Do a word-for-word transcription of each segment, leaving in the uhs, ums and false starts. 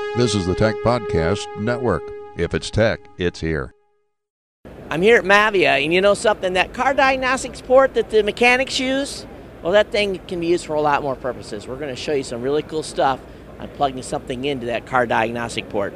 This is the Tech Podcast Network. If it's tech, it's here. I'm here at Mavia, and you know something? That car diagnostics port that the mechanics use, well, that thing can be used for a lot more purposes. We're going to show you some really cool stuff on plugging something into that car diagnostic port.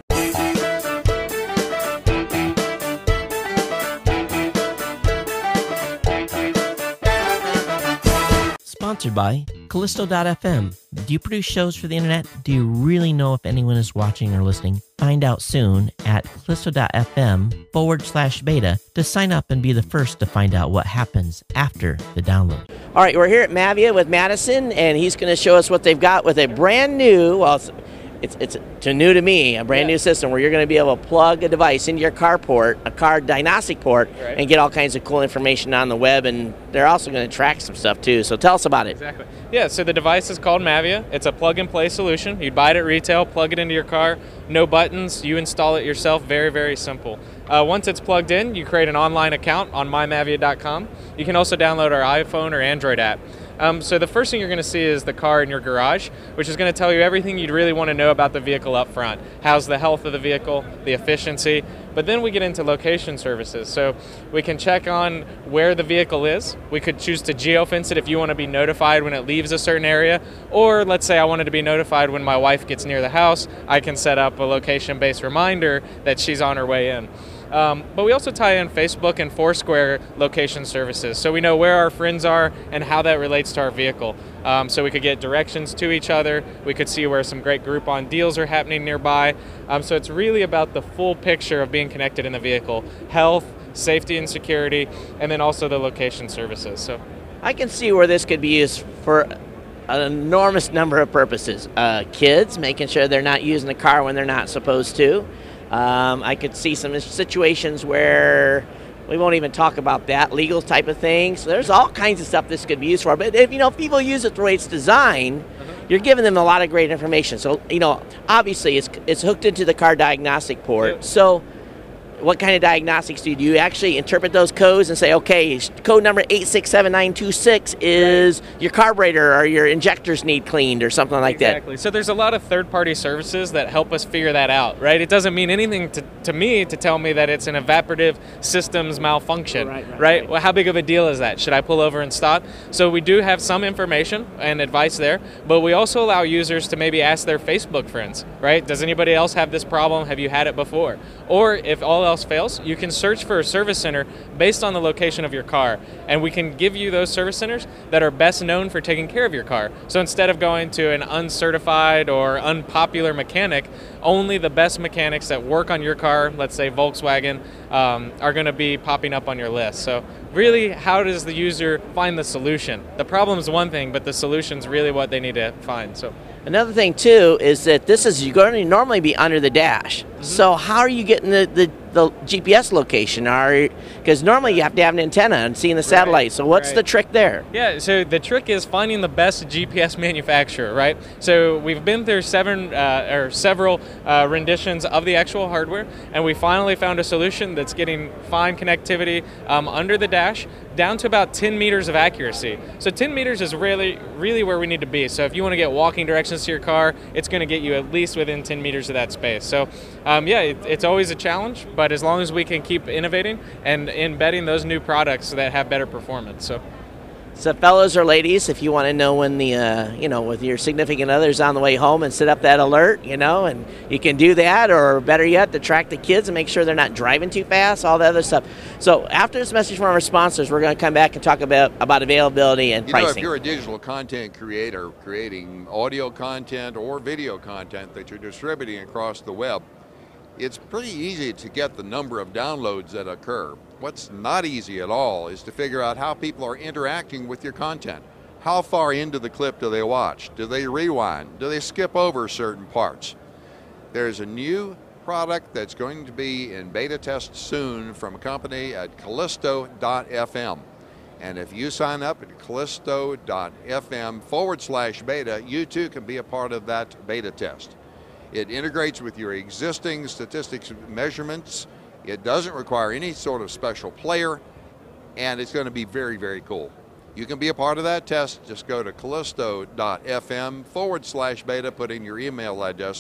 Sponsored by Callisto dot f m. Do you produce shows for the internet? Do you really know if anyone is watching or listening? Find out soon at Callisto dot f m forward slash beta to sign up and be the first to find out what happens after the download. All right, we're here at Mavia with Madison, and he's going to show us what they've got with a brand new, well, it's it's, it's to new to me, a brand yeah. new system where you're going to be able to plug a device into your car port, a car diagnostic port, right, and get all kinds of cool information on the web, and they're also going to track some stuff too. So tell us about it. Exactly. Yeah, so the device is called Mavia. It's a plug-and-play solution. You'd buy it at retail, plug it into your car, no buttons, you install it yourself, very, very simple. Uh, once it's plugged in, you create an online account on my mavia dot com. You can also download our iPhone or Android app. Um, so the first thing you're going to see is the car in your garage, which is going to tell you everything you'd really want to know about the vehicle up front. How's the health of the vehicle, the efficiency, but then we get into location services. So we can check on where the vehicle is. We could choose to geofence it if you want to be notified when it leaves a certain area, or let's say I wanted to be notified when my wife gets near the house. I can set up a location-based reminder that she's on her way in. Um, but we also tie in Facebook and Foursquare location services, so we know where our friends are and how that relates to our vehicle. Um, so we could get directions to each other. We could see where some great Groupon deals are happening nearby. Um, so it's really about the full picture of being connected in the vehicle: health, safety and security, and then also the location services. So I can see where this could be used for an enormous number of purposes. Uh, kids, making sure they're not using the car when they're not supposed to. Um, I could see some situations where we won't even talk about that, legal type of things. So there's all kinds of stuff this could be used for. But if you know, if people use it the way it's designed, uh-huh. you're giving them a lot of great information. So you know, obviously it's it's hooked into the car diagnostic port. Yep. So what kind of diagnostics do you do? You actually interpret those codes and say, okay, code number eight six seven nine two six is right. your carburetor or your injectors need cleaned or something like exactly. that. Exactly. So there's a lot of third-party services that help us figure that out, right? It doesn't mean anything to, to me to tell me that it's an evaporative systems malfunction, right, right, right? right? Well, how big of a deal is that? Should I pull over and stop? So we do have some information and advice there, but we also allow users to maybe ask their Facebook friends, right? Does anybody else have this problem? Have you had it before? Or if all else fails, you can search for a service center based on the location of your car, and we can give you those service centers that are best known for taking care of your car. So instead of going to an uncertified or unpopular mechanic, only the best mechanics that work on your car, let's say Volkswagen, um, are going to be popping up on your list. So really, how does the user find the solution? The problem is one thing, but the solution is really what they need to find. So another thing too is that this is going to normally be under the dash. Mm-hmm. So how are you getting the, the, the G P S location? Are because normally you have to have an antenna and seeing the satellite. Right. So what's right. the trick there? Yeah, so the trick is finding the best G P S manufacturer, right? So we've been through seven uh, or several uh, renditions of the actual hardware, and we finally found a solution that's getting fine connectivity um, under the dash down to about ten meters of accuracy. So ten meters is really, really where we need to be. So if you want to get walking directions to your car, it's going to get you at least within ten meters of that space. So um, yeah, it, it's always a challenge, but as long as we can keep innovating and embedding those new products that have better performance. So. So fellows or ladies, if you want to know when the, uh, you know, with your significant others on the way home and set up that alert, you know, and you can do that, or better yet, to track the kids and make sure they're not driving too fast, all the other stuff. So after this message from our sponsors, we're going to come back and talk about, about availability and you pricing. Know, if you're a digital content creator creating audio content or video content that you're distributing across the web, it's pretty easy to get the number of downloads that occur. What's not easy at all is to figure out how people are interacting with your content. How far into the clip do they watch? Do they rewind? Do they skip over certain parts? There's a new product that's going to be in beta test soon from a company at Callisto dot f m. And if you sign up at Callisto dot f m forward slash beta, you too can be a part of that beta test. It integrates with your existing statistics measurements. It doesn't require any sort of special player, and it's going to be very, very cool. You can be a part of that test. Just go to Callisto dot f m forward slash beta, put in your email address,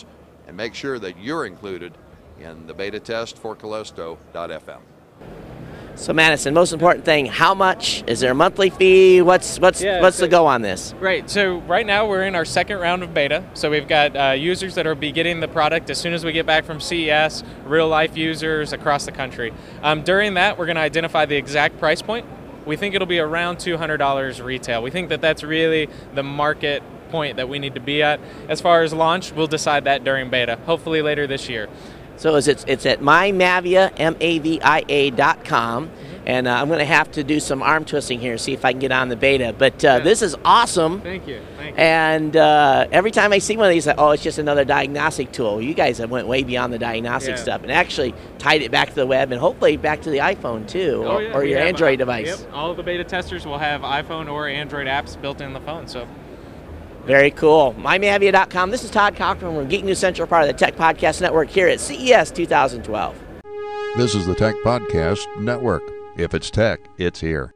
and make sure that you're included in the beta test for Callisto dot F M. So Madison, most important thing, how much? Is there a monthly fee? What's what's Yeah, what's so- the go on this? Right, so right now we're in our second round of beta. So we've got uh, users that are be getting the product as soon as we get back from C E S, real life users across the country. Um, during that, we're going to identify the exact price point. We think it'll be around two hundred dollars retail. We think that that's really the market point that we need to be at. As far as launch, we'll decide that during beta, hopefully later this year. So is it, it's at MyMavia, M A V I A dot com, and uh, I'm going to have to do some arm twisting here, see if I can get on the beta. But uh, Yeah. this is awesome. Thank you. Thank you. And uh, every time I see one of these, like, oh, it's just another diagnostic tool. You guys have went way beyond the diagnostic Yeah. stuff and actually tied it back to the web and hopefully back to the iPhone too, Oh, or, yeah, or we your have, Android uh, device. Yep, all of the beta testers will have iPhone or Android apps built in the phone. So. Very cool. My Mavia dot com. This is Todd Cochran. We're Geek News Central, part of the Tech Podcast Network here at C E S two thousand twelve. This is the Tech Podcast Network. If it's tech, it's here.